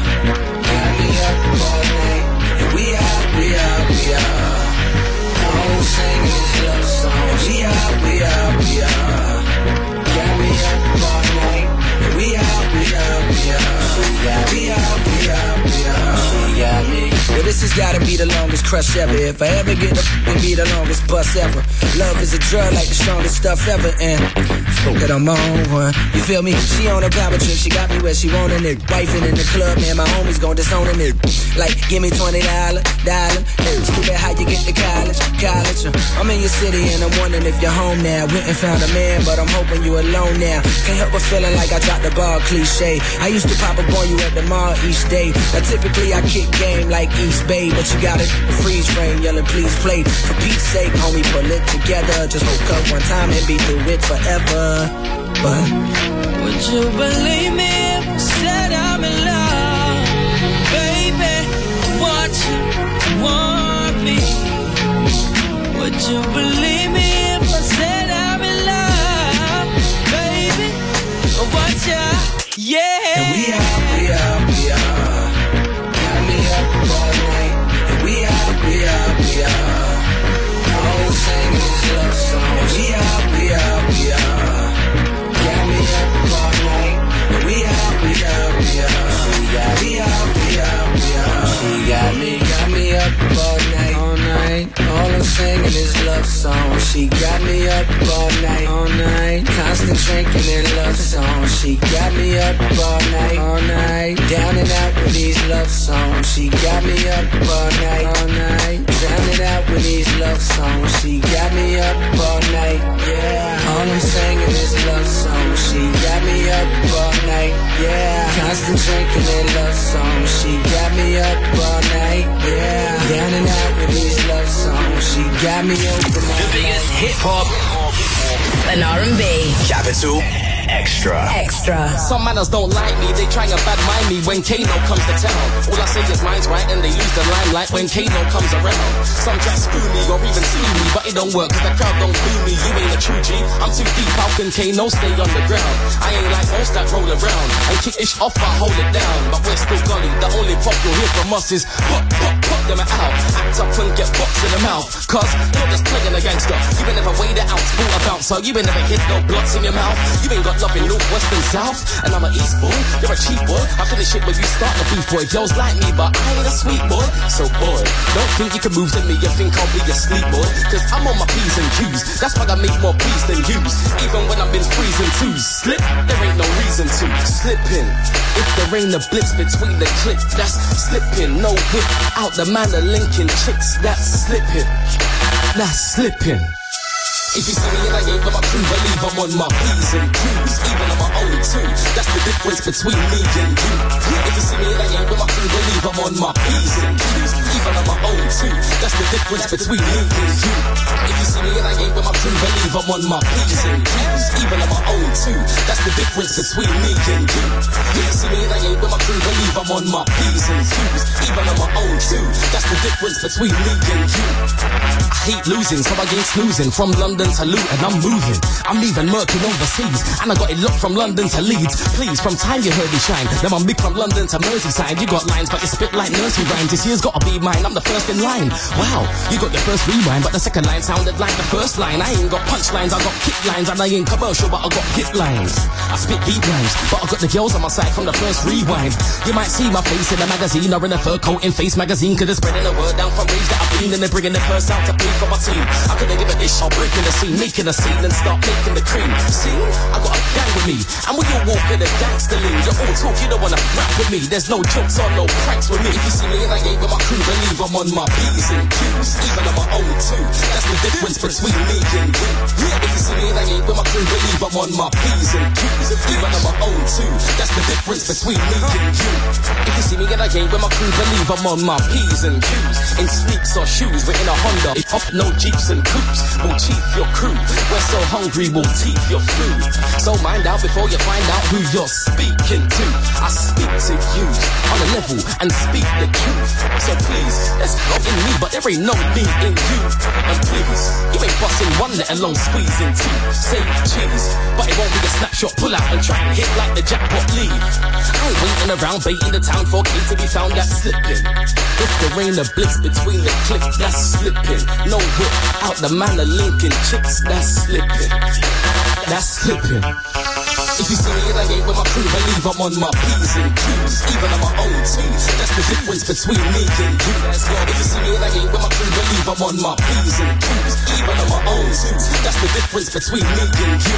Up all night, and we are, we are, we are. All I'm singing is love songs. We are, we are, we are. Got me up all night, and we are, we are, we are. She got me up, we are, we are. She got me. Well, this has gotta be the longest crush ever. If I ever get up, it'll be the longest bust ever. Love is a drug like the strongest stuff ever, and that I'm on one. You feel me? She on a power trip, she got me where she wantin' it. Wifing in the club, man, my homies gon' disownin' it. Like, give me twenty dollars, dollar. Hey, stupid how you get to college, college. Uh, I'm in your city and I'm wondering if you're home now. Went and found a man, but I'm hoping you alone now. Can't help but feeling like I dropped the ball, cliche. I used to pop up on you at the mall each day. Now typically I kick game like East Bay, but you got it, freeze frame, yelling please play. For Pete's sake, homie, pull it together. Just hook up one time and be through it forever. But would you believe me if I said I'm in love? Baby, want you, want me. Would you believe me if I said I'm in love? Baby, want you, yeah. And we are, we are, we are. Got me up all night. And we are, we are, we are. All singing is love songs. We are, we are, we are. Got me up all night. And we are, we are, we are. She got me up, we are, we are. She got me, got me up all night, all night. All I'm singing is love songs. She got me up all night, all night. Constant drinking and love songs. She got me up all night, all night. Down and out with these love songs. She got me up all night, all night. Down and out with these love songs. She got me up all night, yeah. All I'm singing is love songs. She got me up all night, yeah. Constant drinking and love songs. She got me up all night, yeah. Down and out with these love songs. She got me open all The biggest night. hip hop and R and B. Capital Extra. Extra. Some manners don't like me, they try and bad mind me when Kano comes to town. All I say is mine's right and they lose the limelight when Kano comes around. Some try to screw me or even see me, but it don't work cause the crowd don't boo me. You ain't a true G, I'm too deep, how can Kano stay on the ground? I ain't like most that roll around and kick ish off, I hold it down. But we're still gully, the only pop you'll hear from us is pop, pop, pop them out. Act up and get boxed in the mouth, cause you're just playing a gangster. You ain't never weighed it out, full a bouncer. You ain't never hit no blocks in your mouth. You ain't got love in North, West and South. And I'm an East boy, you're a cheap boy. I finish it when you start the beef boy. Girls like me, but I ain't a sweet boy. So boy, don't think you can move to me. You think I'll be a sleep boy, cause I'm on my P's and Q's. That's why I make more P's than U's. Even when I've been freezing twos. Slip, there ain't no reason to slip in. If there ain't a blitz between the clicks, that's slipping. No whip out the man of Lincoln chicks, that's slipping. That's slipping. If you see me and I ain't with my crew, believe I'm on my P's and Q's. Even on my own too, that's the difference between me and you. If you see me and I ain't with my crew, believe I'm on my P's and Q's. Even even on my own too. That's the difference between me and you. If you see me and I ain't with my crew, believe I'm on my P's and Q's, even on my own too. That's the difference between me and you. If you see me and I ain't with my crew, believe I'm on my P's and Q's, even on my own too. That's the difference between me and you. I hate losing, so I ain't snoozing. From London to Luton, I'm moving. I'm leaving murking overseas, and I got it locked from London to Leeds. Please, from time you heard me shine. Then I'm big from London to Merseyside. You got lines, but you spit like nursery rhymes. This year's gotta be mine, I'm the first in line. Wow, you got the first rewind, but the second line sounded like the first line. I ain't got punchlines, I got kick lines, and I ain't commercial, but I got hit lines. I spit beat rhymes, but I got the girls on my side from the first rewind. You might see my face in a magazine or in a fur coat in Face magazine, cause it's spreading the word down from raves that I've been, and they're bringing the purse out to pay for my team. I couldn't give a dish, I'll break in the scene, making a scene and start making the cream. See, I got a gang with me, and when you walk in the gangster lean, you're all talk, you don't wanna rap with me. There's no jokes or no pranks with me. If you see me and I ain't with my crew, believe I'm on my P's and Q's, even on my own too. That's the difference between me and you. If you see me and I ain't with my crew, believe I'm on my P's and Q's, even on my own too. That's the difference between me and you. If you see me and I ain't with my crew, believe I'm on my P's and Q's, in sneaks or shoes, we're in a Honda, it's off no Jeeps and coupes. We'll chief your crew, we're so hungry we'll teeth your food. So mind out before you find out who you're speaking to. I speak to you on a level and speak the truth. So please, there's love in me, but there ain't no me in you. And please, you ain't busting one, let alone squeezing two. Say cheese, but it won't be a snapshot, pull out and try and hit like the jackpot lead. I ain't waiting around baiting the town for kids to be found that's slipping. If the rain of blitz between the clicks, that's slipping. No whip out the man of Lincoln chicks, that's slipping. That's slipping. If you see me and I ain't with my crew, believe I'm on my P's and Q's, even on my own too. That's the difference between me and you. If you see me and I ain't with my crew, believe I'm on my P's and Q's, even on my own too. That's the difference between me and you.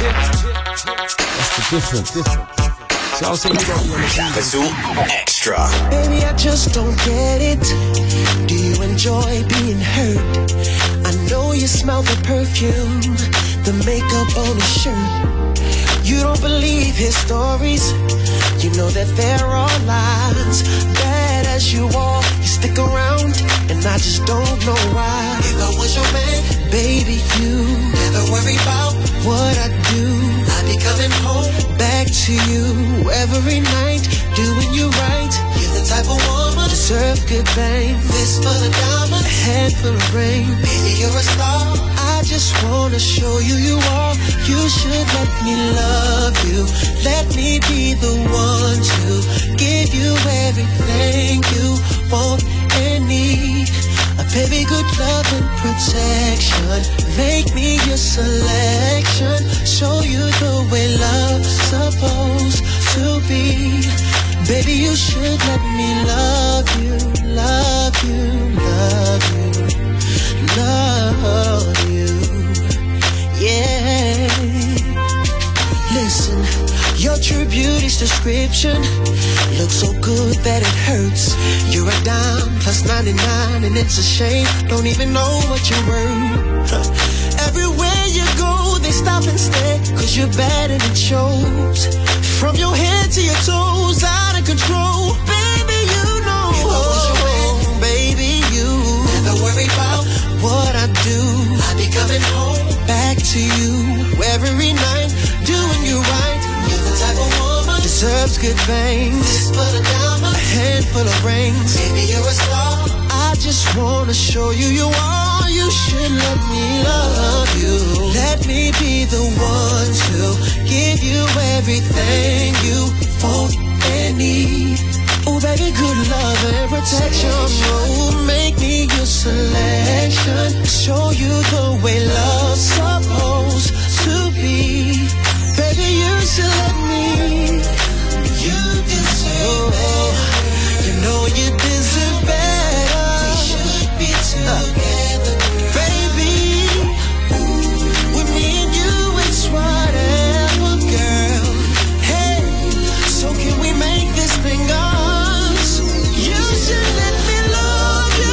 That's the difference. So I'll say Capital Extra. Baby, I just don't get it. Do you enjoy being hurt? I know you smell the perfume, the makeup on his shirt. You don't believe his stories. You know that there are lies. Bad as you are, you stick around, and I just don't know why. If I was your man, baby, you never worry about what I do. I'd be coming home back to you every night, doing you right. You're the type of woman deserve good fame. Fist full of diamonds, a head full of rain. Baby, you're a star. I just wanna show you you are. You should let me love you. Let me be the one to give you everything you want and need. A baby, good love and protection. Make me your selection. Show you the way love's supposed to be. Baby, you should let me love you, love you, love you, love you. Yeah. Listen, your true beauty's description looks so good that it hurts. You're a dime plus ninety-nine, and it's a shame. Don't even know what you're worth. Everywhere you go, they stop and stare, cause you're bad and it shows. From your head to your toes, out of control. Baby, you know. If I was your man, baby, you never worry about what I do. I'd be coming home back to you every night, doing you right. You're the type of woman deserves good things. Fist full of diamonds, a handful of rings. Baby, you're a star. I just wanna show you you are. You should let me love you. Let me be the one to give you everything you want and need. Oh, baby, good love and protection. Oh, make me your selection. Show you the way love's supposed to be. Baby, you should let me. You deserve better. You know you deserve better. We should be together, baby. With me and you, it's whatever, girl. Hey, so can we make this thing us? You should let me love you.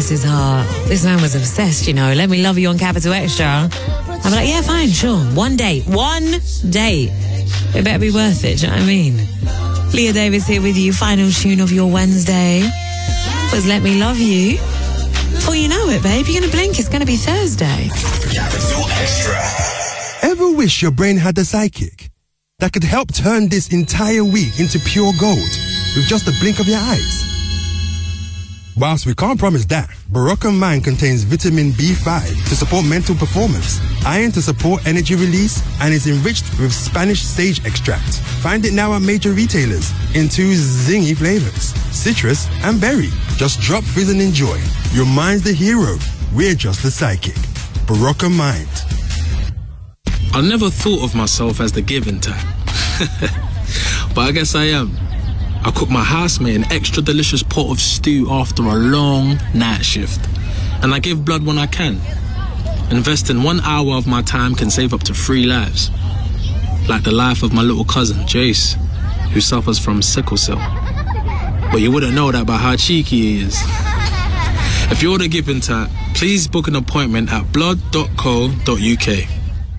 bless his heart. This man was obsessed, you know. Let me love you on Capital Extra. I'm like, yeah, fine, sure. One date. One date. It better be worth it, do you know what I mean? Leah Davis here with you. Final tune of your Wednesday was Let Me Love You. Before you know it, babe, you're going to blink. It's going to be Thursday. Capital Extra. Ever wish your brain had a sidekick that could help turn this entire week into pure gold with just a blink of your eyes? Whilst we can't promise that, Barocca Mind contains vitamin B five to support mental performance, iron to support energy release, and is enriched with Spanish sage extract. Find it now at major retailers in two zingy flavors, citrus and berry. Just drop fizz and enjoy. Your mind's the hero. We're just the sidekick. Barocca Mind. I never thought of myself as the giving type. But I guess I am. I cook my housemate an extra delicious pot of stew after a long night shift. And I give blood when I can. Investing one hour of my time can save up to three lives. Like the life of my little cousin, Jace, who suffers from sickle cell. But you wouldn't know that by how cheeky he is. If you're the giving type, please book an appointment at blood dot co dot U K.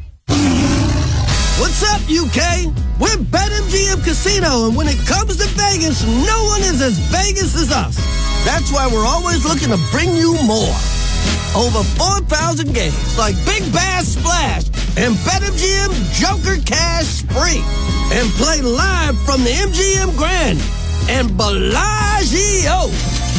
What's up, U K? We're BetMGM Casino, and when it comes to Vegas, no one is as Vegas as us. That's why we're always looking to bring you more. Over four thousand games, like Big Bass Splash and BetMGM Joker Cash Spree. And play live from the M G M Grand and Bellagio.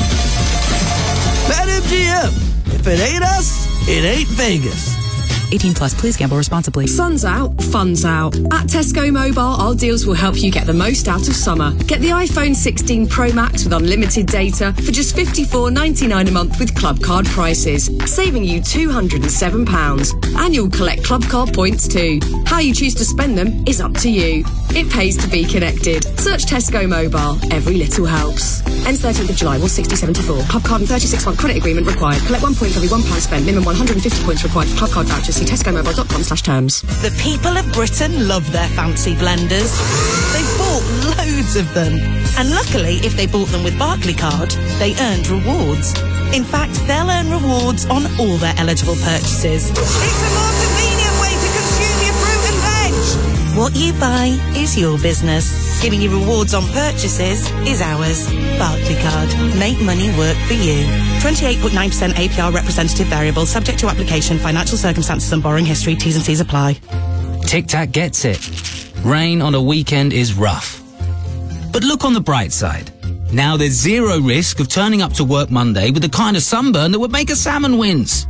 BetMGM. If it ain't us, it ain't Vegas. eighteen plus, please gamble responsibly. Sun's out, fun's out. At Tesco Mobile, our deals will help you get the most out of summer. Get the iPhone sixteen Pro Max with unlimited data for just fifty-four ninety-nine a month with Club Card prices, saving you two hundred seven pounds. And you'll collect Club Card points too. How you choose to spend them is up to you. It pays to be connected. Search Tesco Mobile. Every little helps. Ends thirteenth of July, one sixty seventy-four. Club Card and thirty-six month credit agreement required. Collect one point for every one pound spent. Minimum one hundred fifty points required for Club Card vouchers. See tesco mobile dot com slash terms. The people of Britain love their fancy blenders. They've bought loads of them. And luckily, if they bought them with Barclaycard, they earned rewards. In fact, they'll earn rewards on all their eligible purchases. It's a more convenient way to consume your fruit and veg. What you buy is your business. Giving you rewards on purchases is ours. Barclaycard. Make money work for you. twenty-eight point nine percent A P R representative variable, subject to application, financial circumstances and borrowing history. T's and C's apply. Tic Tac gets it. Rain on a weekend is rough. But look on the bright side. Now there's zero risk of turning up to work Monday with the kind of sunburn that would make a salmon wince.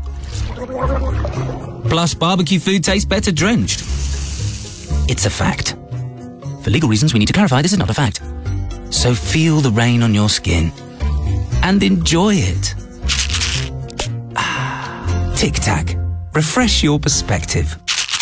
Plus, barbecue food tastes better drenched. It's a fact. For legal reasons, we need to clarify this is not a fact. So feel the rain on your skin and enjoy it. Ah, Tic Tac. Refresh your perspective.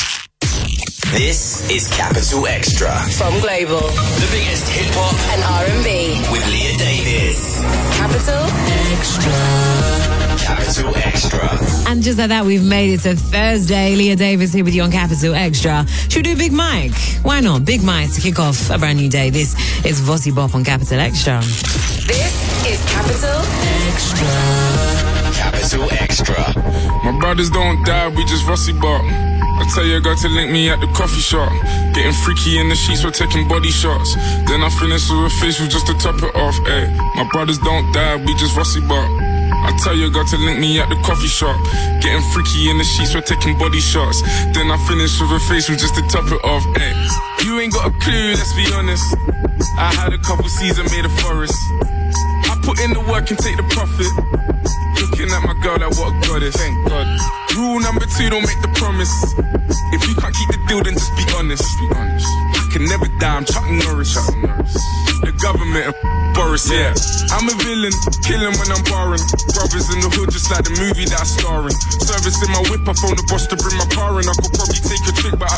This is Capital Extra. From Global. The biggest hip hop and R and B. with Leah Davis. Capital Extra. Capital Extra. And just like that, we've made it to Thursday. Leah Davis here with you on Capital Extra. Should we do Big Mike? Why not? Big Mike to kick off a brand new day. This is Vossi Bop on Capital Extra. This is Capital Extra. Capital Extra. My brothers don't die, we just Vossi Bop. I tell your girl to link me at the coffee shop. Getting freaky in the sheets, we're taking body shots. Then I finish with a facial just to top it off, ayy. My brothers don't die, we just Vossi Bop. I tell your girl to link me at the coffee shop. Getting freaky in the sheets, we're taking body shots. Then I finish with a facial just to top it off, ayy. You ain't got a clue, let's be honest. I had a couple seasons made a forest. I put in the work and take the profit. Looking at my girl like what a goddess. Thank God. Rule number two, don't make the promise. If you can't keep the deal, then just be honest. Just be honest. I can never die, I'm Chuck Norris. Chuck Norris. The government of Boris, yeah. I'm a villain, killing when I'm barring. Brothers in the hood, just like the movie that I'm starring. Service in my whip, I phone the boss to bring my car in. I could probably take a trick, but I